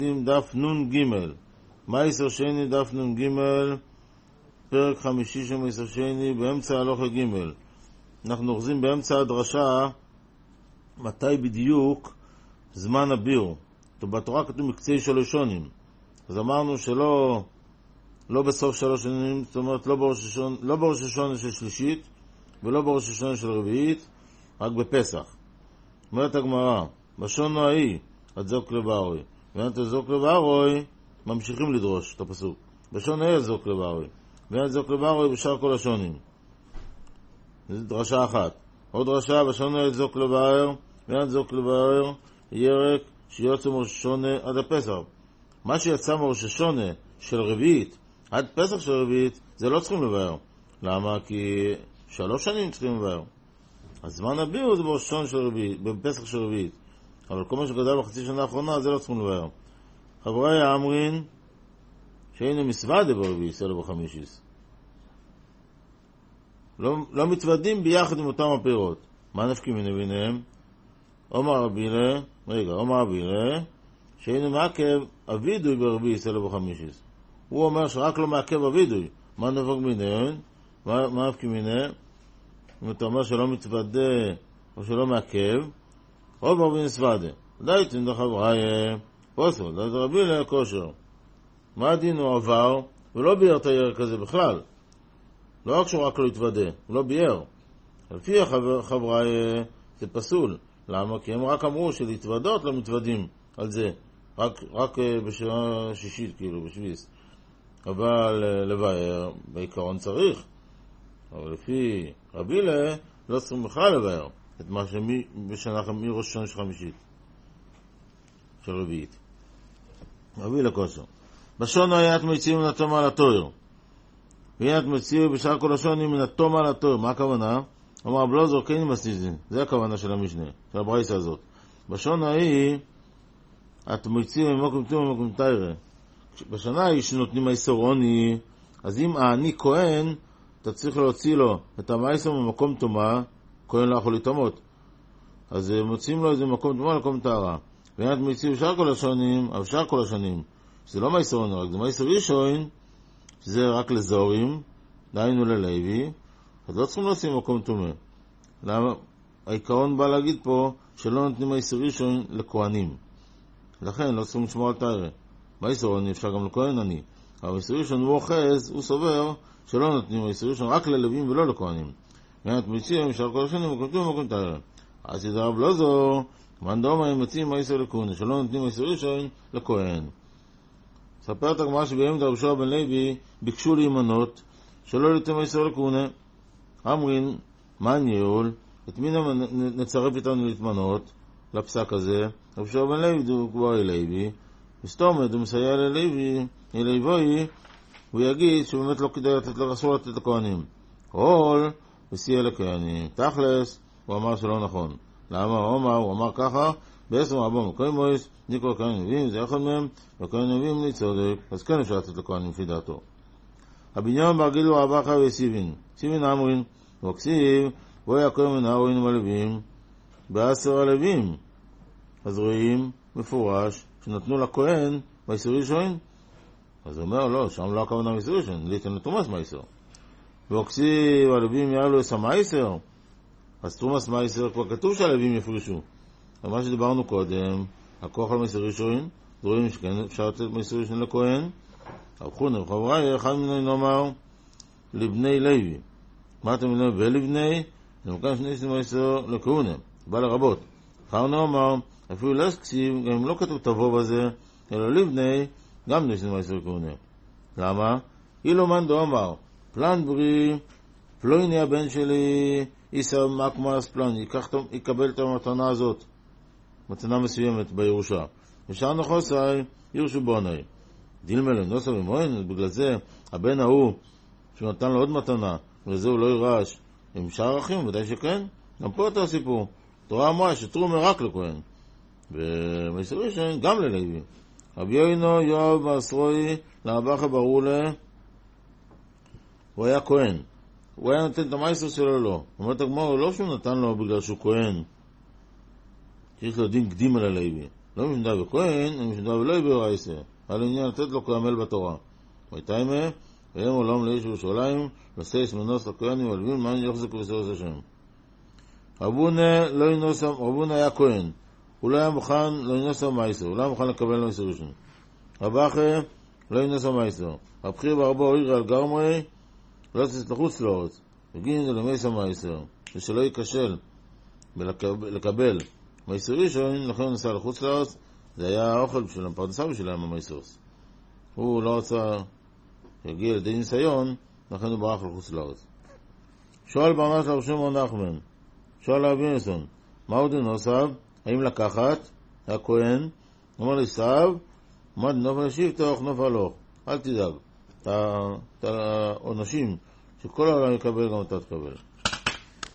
דף נון ג' מייסר שני דף נון ג' פרק חמישי של מייסר שני באמצע הלוכה ג'. אנחנו אוחזים באמצע הדרשה מתי בדיוק זמן הביאור. בתורה כתוב מקצי שלוש שונים, אז אמרנו שלא בסוף 3 שנים, זאת אומרת לא בראש השונה של שלישית ולא בראש השונה של רביעית, רק בפסח. אומרת הגמרא, בשונו ההיא עד זוק לבארוי, ועד זוק לבארוי ממשיכים לדרוש את הפסוק. בשונו ההיא עד זוק לבארוי, ועד זוק לבארוי בשאר כל השונים. זו דרשה אחת. עוד דרשה, בשונו ההיא עד זוק לבאר, ועד זוק לבאר ירק שיוצא מראש השונה עד הפסח. מה שיצא מראש השונה של רביעית עד פסח של רביעית, זה לא צריכים לבאר. למה? כי 3 שנים צריכים לבאר. הזמן הביאור זה בראש השונה של רביעית, בפסח של רביעית. אבל כל מה שגדל בחצי שנה האחרונה, זה לא צריכים לבאר. חברי האמרין, שהיינו מסוודה ברביעיס, אלא בחמישיס. לא מתוודים ביחד עם אותם הפירות. מה נפקים מביניהם? אומר אבילה, שהיינו מעכב אבידוי ברביעיס, אלא בחמישיס. הוא אומר שרק לא מעכב אבידוי. מה נפק מביניהם? מה נפקים מביניהם? אם אתה אומר שלא מתוודה או שלא מעכב, רוב רבי נסוודה. די תנדח חברי פוסו, די רבי לכושר. מה הדין הוא עבר ולא ביאר את הירק הזה בכלל. לא רק שהוא רק לא התוודה, הוא לא ביאר. על פי חברי זה פסול. למה? כי הם רק אמרו שלהתוודות לא מתוודים על זה. רק בשעה שישית, כאילו, בשביס. אבל לבאר, בעיקרון צריך. אבל לפי רבי לא צריכים בכלל לבאר את מה שבשנה מראש השנה של חמישית של רביעית. רבי לכוסו. בשונו היית מציאו מן התום על התויר. והיית מציאו בשאר כל השונים מן התום על התויר. מה הכוונה? אמר בלוזור כן מסניזין. זה הכוונה של המשנה, של הברייסה הזאת. בשונו ההיא את מציאו ממוקם תום ומוקם תיירה. בשנה ההיא שנותנים מייסור עוני, אז אם העני כהן, אתה צריך להוציא לו את המייסור ממקום תומה, כהן לא יכול לתמות. אז מוצאים לו איזה מקום תומה למקום טהרה. ואין את מציאו בשאר כל השונים, אבל בשאר כל השנים, שזה לא מייסור עוני, רק זה מייסור ראשון, שזה רק לזורים, דהיינו ללוי, אז לא צריכים להוציא מקום תומה. למה? העיקרון בא להגיד פה שלא נותנים מייסור ראשון לכהנים. לכן לא צריכים לשמור על תיירה. מייסור עוני אפשר גם לכהן עני. אבל מייסור ראשון הוא אוחז, הוא סובר שלא נותנים מייסור ראשון רק ללווים ולא לכהנים. ואין את מציאו בשאר כל השנים מקום תומה ומקום תיירה. אז ידע רב לא זו, כמובן דומה הם מציעים מייסור לכהן, שלא נותנים מייסור ראשון לכהן. ספרת הגמרא שביום דרב שועה בן לוי ביקשו להימנות שלא לתת מייסור לכהן. אמרין, מה ניהול? את מי נצרף איתנו להתמנות לפסק הזה? רב שועה בן לוי הוא כבר לוי, וסתומת הוא מסייע ללוי, הוא יגיד שבאמת לא כדאי אסור לתת לכהנים. כל וסייע לכהנים. תכלס, הוא אמר שלא נכון. למה? הוא אמר ככה, בעצם רבו מקוים מויס, ניקו לכהנים נביאים, זה אחד מהם, וכהנים נביאים להצודק, אז כן אפשר לתת לכהנים לפי דעתו. הבניון ברגילו רבחה וסיבין, סיבין אמרין, וכסיב, בו יקום מן האורים הלווים, ב10 הלווים. אז רואים מפורש, שנתנו לכהן מייסור ראשון, אז הוא אומר, לא, שם לא הכוונה מייסור ראשון, ליתן לתרומס מייסור. וכסיב, הלווים יעלו את המייסור, אז תרומס מייסר כבר כתוב שהלווים יפרישו. ומה שדיברנו קודם, הכוח על מייסר ראשון, רואים שכן אפשר לתת מייסר ראשון לכהן. הרחונה וחברי, אחד מנו נאמר לבני לוי. מה אתם מבינים? ולבני, זה מכאן שני מייסר לכהונה, בא לרבות. אחר נאמר, אפילו לא כסיב, גם אם לא כתוב תבוא בזה, אלא לבני, גם נשני מייסר לכהונה. למה? אילו מאן דאמר, פלן ברי, פלויני הבן שלי, איסר מקמאס פלן, יקבל את המתנה הזאת, מתנה מסוימת בירושה. ושאר נחוסי, ירשו בוני. דילמלם, נוסר ומוין, בגלל זה, הבן ההוא, שנתן לו עוד מתנה, ולזה הוא לא ירש, עם שאר אחים, ודאי שכן. גם פה אתה הסיפור. תורה אמרה שתרומה רק לכהן. ומייסר ראשון, גם ללוי. רבי יוינו, יואב מעשרוי, לאבחה ברולה, הוא היה כהן. הוא היה נותן את המייסר שלו לא. אומרת הגמרא, לא שהוא נתן לו בגלל שהוא כהן, שיש לו דין קדים על הלוי. לא משמדה בכהן, אלא משמדה ולא יברייסה. על עניין לתת לו כעמל בתורה. ויתיימה, והם עולם לאיש ירושלים, לסייס מנוס לכהנים ולווים, מה יחזק וסרס השם. רבונה היה כהן, הוא לא היה מוכן לא ינוסה מייסר, הוא לא היה מוכן לקבל לו מייסר ראשון. רבחה לא ינוסה מייסר. הבחיר ברבו עירה על גרמרי, לא יצא לחוץ לארץ, וגין למייסר מייסר, ושלא ייכשל לקבל מייסר ראשון, לכן הוא נסע לחוץ לארץ, זה היה האוכל בשביל הפרנסה בשבילם המייסרס. הוא לא רצה להגיע לידי ניסיון, לכן הוא ברח לחוץ לארץ. שואל ברנש לרב שמעון נחמן, שואל רבי יונסון, מהו דנוסב? האם לקחת? הכהן, אמר לי סב, מה דנופל שבטוך נופל הלוך, אל תדאג, את העונשים שכל העולם יקבל גם אתה תקבל.